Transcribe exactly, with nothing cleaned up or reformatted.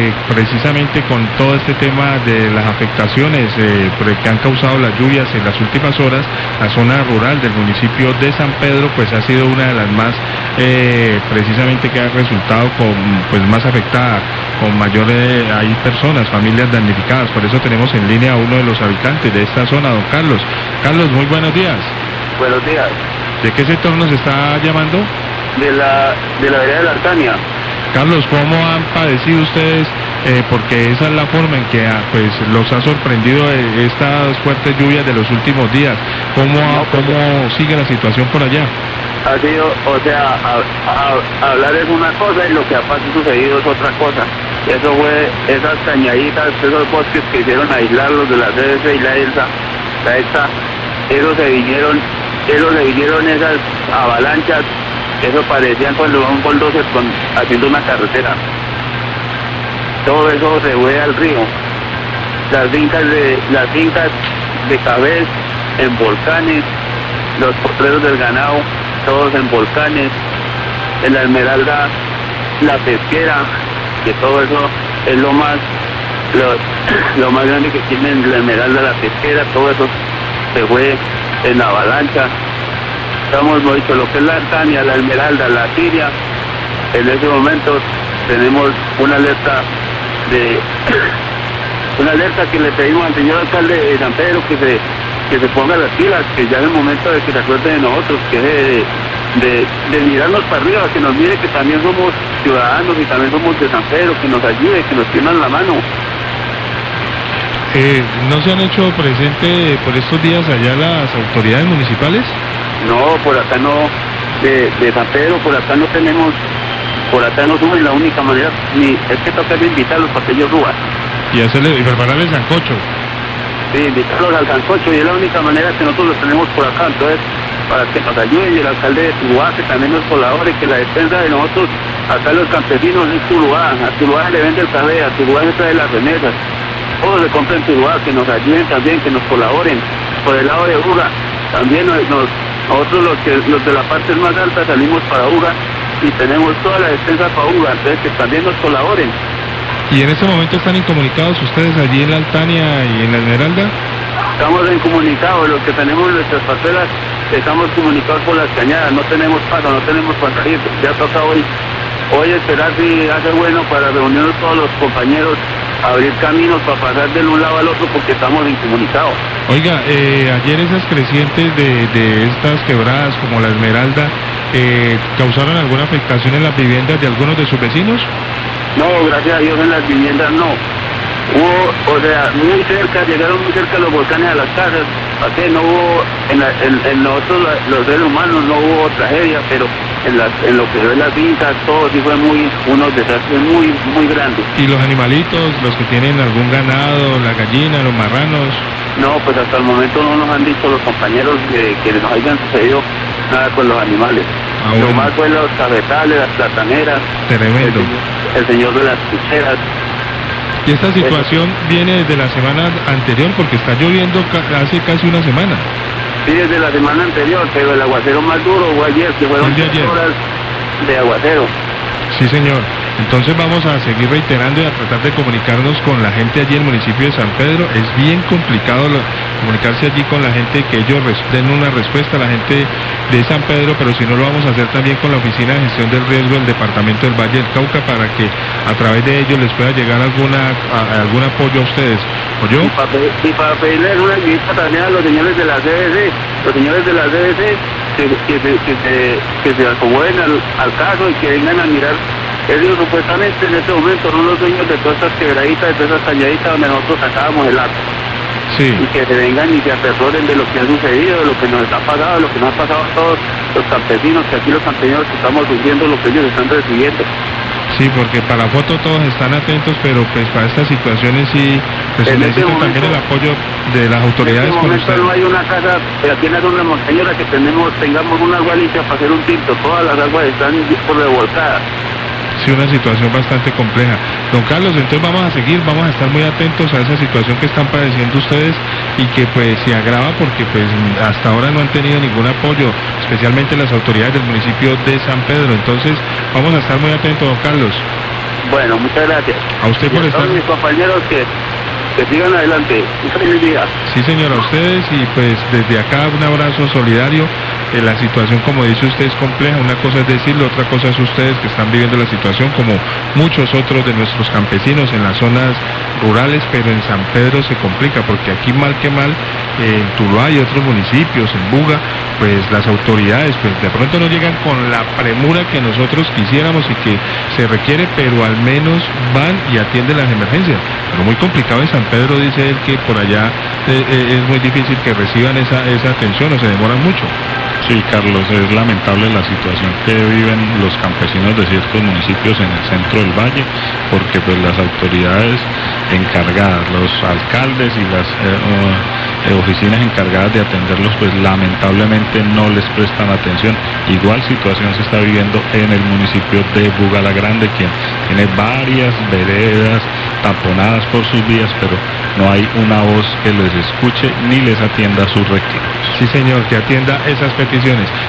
eh, precisamente con todo este tema de las afectaciones eh, que han causado las lluvias en las últimas horas, la zona rural del municipio de San Pedro pues ha sido una de las más eh, precisamente que ha resultado con pues más afectada, con mayores, hay personas, familias damnificadas. Por eso tenemos en línea a uno de los habitantes de esta zona, don Carlos. Carlos, muy buenos días. Buenos días. ¿De qué sector nos está llamando? De la de la vereda de la Artania. Carlos, ¿cómo han padecido ustedes? Eh, porque esa es la forma en que ah, pues los ha sorprendido eh, estas fuertes lluvias de los últimos días. ¿Cómo, no, pues, ¿Cómo sigue la situación por allá? Ha sido, o sea, a, a, hablar es una cosa y lo que ha sucedido es otra cosa. Eso fue esas cañaditas, esos bosques que hicieron aislarlos de la C D C y la ELSA, la ELSA, esos se vinieron, esos se vinieron esas avalanchas, eso parecían cuando va un bulldozer con, haciendo una carretera. Todo eso se fue al río. Las fincas de, las fincas de Cabez en volcanes, los potreros del ganado, todos en volcanes, en la Esmeralda, la pesquera, que todo eso es lo más lo, lo más grande que tienen la Esmeralda, la pesquera, todo eso se fue en la avalancha. Estamos, hemos dicho, lo que es la Artania, la Esmeralda, la Siria, en ese momento tenemos una alerta de una alerta que le pedimos al señor alcalde de San Pedro que se que se ponga las pilas, que ya es el momento de que se acuerde de nosotros, que de, de, de mirarnos para arriba, que nos mire que también somos ciudadanos y también somos de San Pedro, que nos ayude, que nos tiendan la mano. Eh, ¿No se han hecho presente por estos días allá las autoridades municipales? No, por acá no, de, de San Pedro, por acá no tenemos, por acá no suben, la única manera, ni es que toca invitarlos para que ellos suban. Y hacerle, y prepararles sancocho. Sí, invitarlos al sancocho, y es la única manera que nosotros los tenemos por acá. Entonces, para que nos ayuden, y el alcalde de Tuluá, que también nos colabore, que la defensa de nosotros, acá los campesinos es Tuluá, a Tuluá se le vende el café, a Tuluá se trae las remesas, todos se compran Tuluá, que nos ayuden también, que nos colaboren. Por el lado de Uga, también nos, nos, nosotros los, que, los de la parte más alta salimos para Uga, y tenemos toda la defensa para Uga, entonces que también nos colaboren. ¿Y en este momento están incomunicados ustedes allí en la Altania y en la Esmeralda? Estamos incomunicados, los que tenemos nuestras parcelas, estamos comunicados por las cañadas, no tenemos paso, no tenemos pasadito. Ya toca hoy, hoy esperar si hace bueno para reunirnos todos los compañeros, abrir caminos para pasar de un lado al otro porque estamos incomunicados. Oiga, eh, ayer esas crecientes de, de estas quebradas como la Esmeralda, eh, ¿causaron alguna afectación en las viviendas de algunos de sus vecinos? No, gracias a Dios en las viviendas no. Hubo, o sea, muy cerca, llegaron muy cerca los volcanes a las casas, ¿para qué? No hubo, en, la, en, en nosotros los seres humanos no hubo tragedia, pero en, las, en lo que ven las fincas, todo sí fue muy, unos desastres muy, muy grandes. ¿Y los animalitos, los que tienen algún ganado, la gallina, los marranos? No, pues hasta el momento no nos han dicho los compañeros que, que nos hayan sucedido nada con los animales. Ah, bueno. Lo más fue los cafetales, las plataneras. Tremendo. El, el señor de las picheras. ¿Y esta situación Eso. viene desde la semana anterior? Porque está lloviendo ca hace casi una semana. Sí, desde la semana anterior, pero el aguacero más duro fue ayer, que fueron de ayer. horas de aguacero. Sí, señor. Entonces vamos a seguir reiterando y a tratar de comunicarnos con la gente allí en el municipio de San Pedro. Es bien complicado lo, comunicarse allí con la gente, que ellos den una respuesta a la gente de San Pedro, pero si no lo vamos a hacer también con la Oficina de Gestión del Riesgo del Departamento del Valle del Cauca, para que a través de ellos les pueda llegar alguna a, algún apoyo a ustedes. ¿Oyó? Y para, y para pedirles una ayuda también a los señores de la C D C, los señores de la C D C que, que, se, que, se, que se acomoden al, al caso y que vengan a mirar. Ellos supuestamente en este momento son los dueños de todas estas quebraditas, de todas estas cañaditas donde nosotros sacábamos el agua. Sí. Y que se vengan y se aperturen de lo que ha sucedido, de lo que nos está pasando, de lo que nos ha pasado a todos los campesinos, que aquí los campesinos que estamos sufriendo lo que ellos están recibiendo. Sí, porque para la foto todos están atentos, pero pues para estas situaciones sí, pues se necesita este también el apoyo de las autoridades con ustedes. No hay una casa, aquí en una montaña que tenemos, tengamos una agua limpia para hacer un tinto, todas las aguas están por revolcadas. Sí, una situación bastante compleja. Don Carlos, entonces vamos a seguir, vamos a estar muy atentos a esa situación que están padeciendo ustedes y que pues se agrava porque pues hasta ahora no han tenido ningún apoyo, especialmente las autoridades del municipio de San Pedro. Entonces vamos a estar muy atentos, don Carlos. Bueno, muchas gracias. A usted por y a estar... todos mis compañeros que, que sigan adelante. Un feliz día. Sí, señor, a ustedes, y pues desde acá un abrazo solidario. Eh, la situación, como dice usted, es compleja. Una cosa es decirlo, otra cosa es ustedes que están viviendo la situación, como muchos otros de nuestros campesinos en las zonas rurales, pero en San Pedro se complica, porque aquí mal que mal, eh, en Tuluá y otros municipios, en Buga, pues las autoridades pues de pronto no llegan con la premura que nosotros quisiéramos y que se requiere, pero al menos van y atienden las emergencias. Pero muy complicado en San Pedro, dice él, que por allá eh, eh, es muy difícil que reciban esa, esa atención o se demoran mucho. Sí, Carlos, es lamentable la situación que viven los campesinos de ciertos municipios en el centro del valle, porque pues las autoridades encargadas, los alcaldes y las eh, uh, oficinas encargadas de atenderlos, pues lamentablemente no les prestan atención. Igual situación se está viviendo en el municipio de Buga la Grande, quien tiene varias veredas taponadas por sus vías, pero no hay una voz que les escuche ni les atienda sus reclamos. Sí, señor, que atienda esas peticiones.